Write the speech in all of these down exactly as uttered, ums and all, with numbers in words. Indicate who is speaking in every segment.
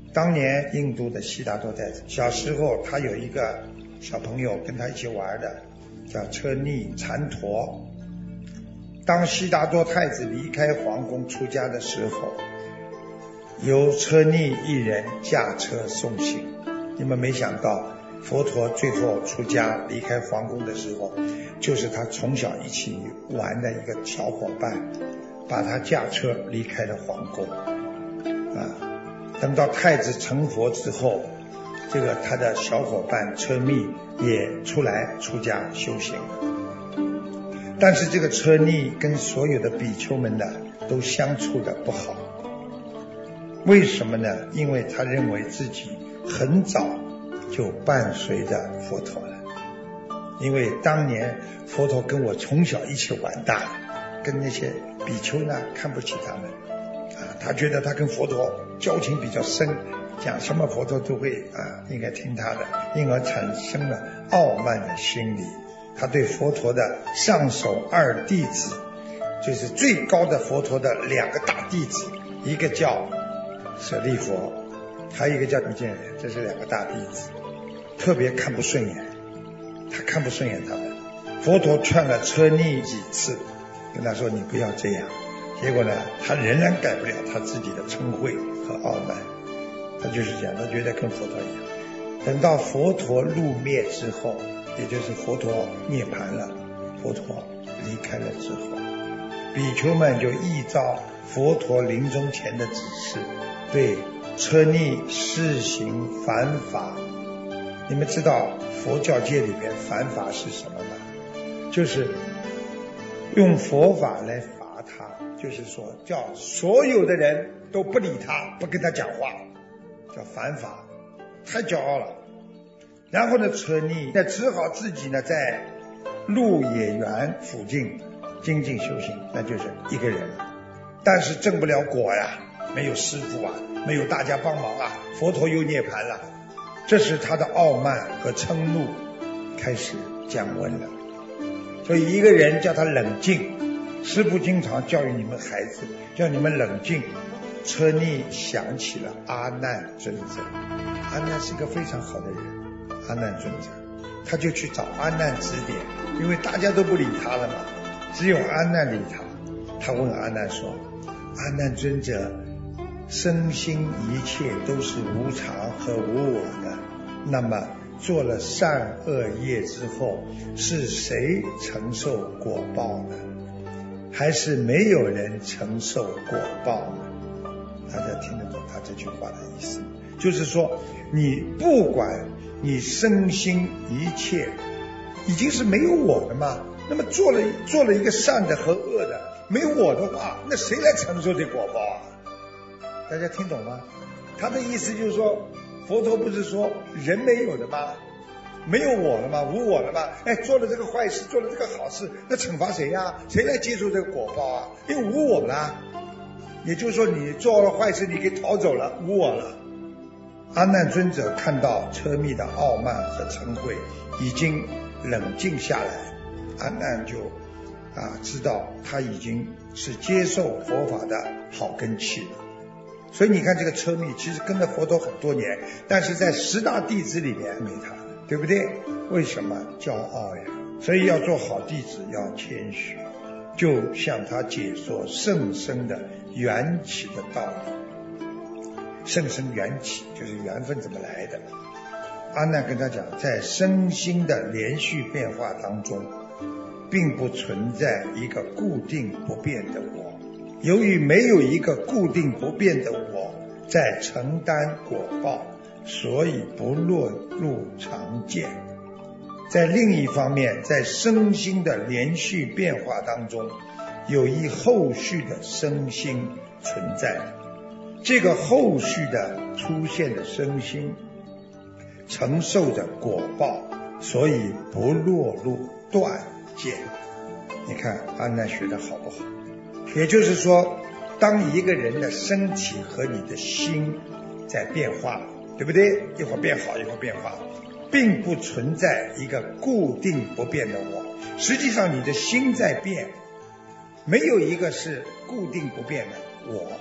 Speaker 1: 当年印度的悉达多太子小时候，他有一个小朋友跟他一起玩的，叫车匿禅陀。当悉达多太子离开皇宫出家的时候，由车匿一人驾车送行。你们没想到佛陀最后出家离开皇宫的时候，就是他从小一起玩的一个小伙伴把他驾车离开了皇宫啊。等到太子成佛之后，这个他的小伙伴车匿也出来出家修行了。但是这个车匿跟所有的比丘们呢都相处的不好。为什么呢？因为他认为自己很早就伴随着佛陀了。因为当年佛陀跟我从小一起玩大的，跟那些比丘呢看不起他们啊，他觉得他跟佛陀交情比较深，讲什么佛陀都会啊应该听他的，因而产生了傲慢的心理。他对佛陀的上首二弟子，就是最高的佛陀的两个大弟子，一个叫舍利佛，还有一个叫密犍连，这是两个大弟子，特别看不顺眼，他看不顺眼他们。佛陀劝了车匿几次，跟他说你不要这样，结果呢他仍然改不了他自己的嗔恚和傲慢。他就是这样，他觉得跟佛陀一样。等到佛陀入灭之后，也就是佛陀涅槃了，佛陀离开了之后，比丘们就依照佛陀临终前的指示，对车匿施行反法。你们知道佛教界里面反法是什么吗？就是用佛法来罚他，就是说叫所有的人都不理他，不跟他讲话，叫反法，太骄傲了。然后呢，车匿那只好自己呢在鹿野园附近精进修行，那就是一个人，但是证不了果呀，没有师父啊，没有大家帮忙啊，佛陀又涅槃了，这时他的傲慢和嗔怒开始降温了。所以一个人叫他冷静，师父经常教育你们孩子，叫你们冷静。车匿想起了阿难尊者，阿难是个非常好的人，阿难尊者，他就去找阿难指点，因为大家都不理他了嘛，只有阿难理他。他问阿难说，阿难尊者，身心一切都是无常和无我的，那么做了善恶业之后，是谁承受果报呢？还是没有人承受果报呢？大家听得懂他这句话的意思？就是说你不管你身心一切已经是没有我的嘛，那么做了做了一个善的和恶的，没有我的话，那谁来承受这果报啊？大家听懂吗？他的意思就是说，佛陀不是说人没有的吗？没有我了吗？无我了吗？哎，做了这个坏事，做了这个好事，那惩罚谁呀？谁来接受这个果报啊？因为无我了。也就是说你做了坏事，你可以逃走了，无我了。阿难尊者看到车匿的傲慢和嗔恚已经冷静下来，阿难就啊知道他已经是接受佛法的好根器了。所以你看这个车匿其实跟了佛陀很多年，但是在十大弟子里面没他，对不对？为什么？骄傲呀。所以要做好弟子要谦虚，就向他解说甚深的缘起的道理。甚深缘起就是缘分怎么来的。阿难跟他讲，在身心的连续变化当中，并不存在一个固定不变的我，由于没有一个固定不变的我在承担果报，所以不落入常见。在另一方面，在身心的连续变化当中，有一后续的身心存在，这个后续的出现的身心承受着果报，所以不落入断见。你看阿难学的好不好？也就是说，当一个人的身体和你的心在变化，对不对？一会儿变好，一会儿变坏，并不存在一个固定不变的我。实际上你的心在变，没有一个是固定不变的我。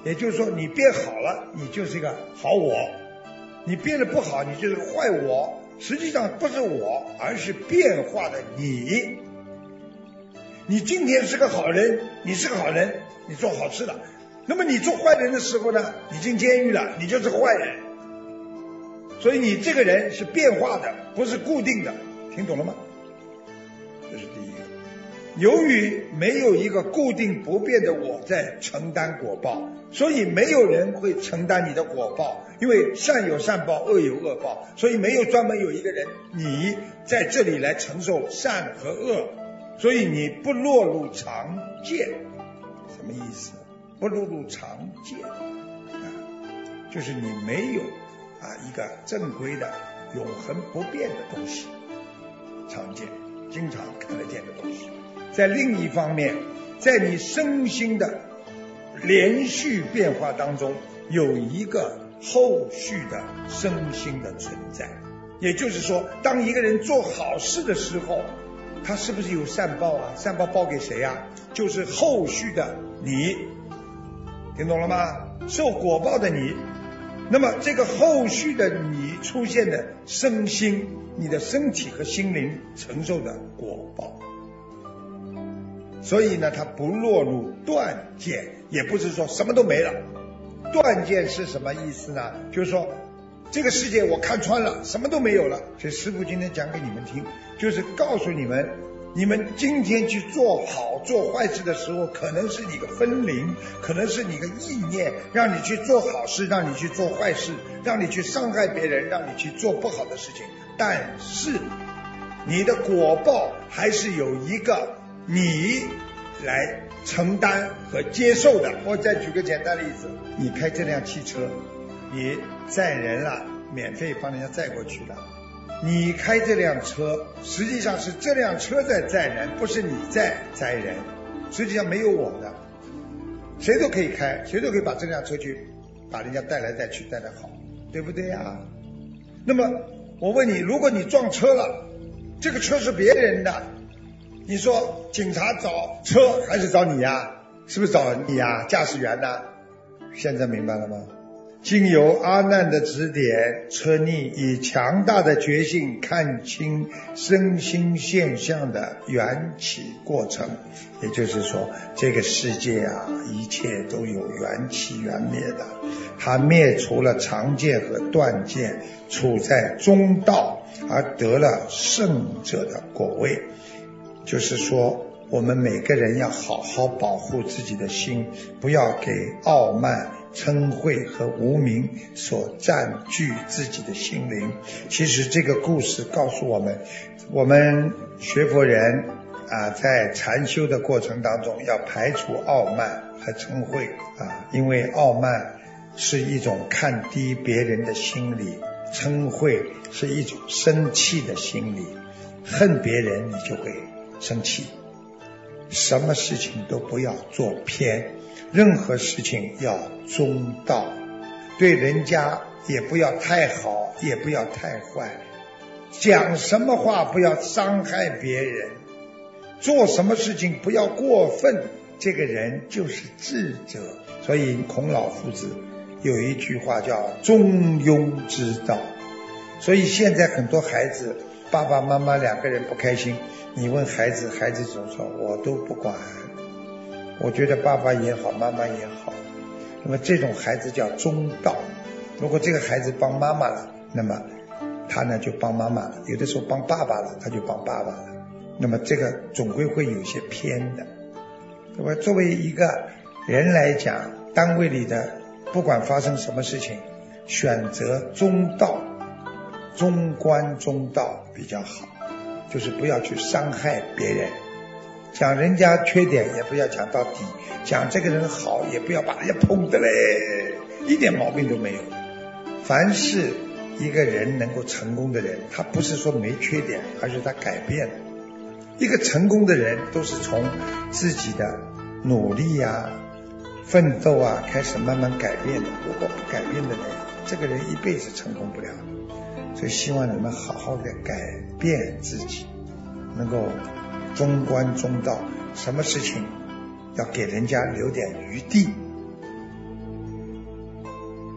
Speaker 1: 也就是说你变好了，你就是一个好我；你变得不好，你就是个坏我。实际上不是我，而是变化的你。你今天是个好人，你是个好人，你做好事了。那么你做坏人的时候呢，你进监狱了，你就是个坏人。所以你这个人是变化的，不是固定的，听懂了吗？这是第一个。由于没有一个固定不变的我在承担果报，所以没有人会承担你的果报，因为善有善报，恶有恶报，所以没有专门有一个人你在这里来承受善和恶，所以你不落入常见。什么意思？不落入常见啊，就是你没有啊一个正规的永恒不变的东西，常见经常看得见的东西。在另一方面，在你身心的连续变化当中，有一个后续的身心的存在。也就是说，当一个人做好事的时候，他是不是有善报啊？善报报给谁啊？就是后续的你，听懂了吗？受果报的你。那么这个后续的你出现的身心，你的身体和心灵承受的果报。所以呢，它不落入断见，也不是说什么都没了。断见是什么意思呢？就是说这个世界我看穿了，什么都没有了。所以师父今天讲给你们听，就是告诉你们，你们今天去做好做坏事的时候，可能是你个分灵，可能是你个意念，让你去做好事，让你去做坏事，让你去伤害别人，让你去做不好的事情。但是你的果报还是有一个你来承担和接受的。我再举个简单例子，你开这辆汽车，你载人了，免费帮人家载过去了。你开这辆车，实际上是这辆车在载人，不是你在载人，实际上没有我的。谁都可以开，谁都可以把这辆车去把人家带来带去带得好，对不对呀？那么我问你，如果你撞车了，这个车是别人的，你说警察找车还是找你呀？是不是找你呀？驾驶员呢？现在明白了吗？经由阿难的指点，车逆以强大的觉性看清身心现象的缘起过程。也就是说，这个世界啊，一切都有缘起缘灭的，它灭除了常见和断见，处在中道，而得了圣者的果位。就是说，我们每个人要好好保护自己的心，不要给傲慢、嗔恚和无明所占据自己的心灵。其实这个故事告诉我们，我们学佛人啊，在禅修的过程当中要排除傲慢和嗔恚啊，因为傲慢是一种看低别人的心理，嗔恚是一种生气的心理，恨别人你就会生气。什么事情都不要做偏，任何事情要中道，对人家也不要太好，也不要太坏，讲什么话不要伤害别人，做什么事情不要过分，这个人就是智者。所以孔老夫子有一句话叫中庸之道。所以现在很多孩子爸爸妈妈两个人不开心，你问孩子，孩子总说我都不管，我觉得爸爸也好妈妈也好。那么这种孩子叫中道。如果这个孩子帮妈妈了，那么他呢就帮妈妈了，有的时候帮爸爸了，他就帮爸爸了，那么这个总归会有些偏的。那么作为一个人来讲，单位里的不管发生什么事情，选择中道，中观中道比较好，就是不要去伤害别人，讲人家缺点也不要讲到底，讲这个人好也不要把人家捧得嘞，一点毛病都没有。凡是一个人能够成功的人，他不是说没缺点，而是他改变了。一个成功的人都是从自己的努力啊、奋斗啊开始慢慢改变的，如果不改变的人，这个人一辈子成功不了。所以希望你们好好的改变自己，能够中观中道，什么事情要给人家留点余地，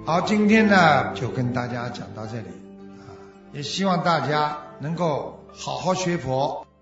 Speaker 1: 好，今天呢就跟大家讲到这里啊，也希望大家能够好好学佛。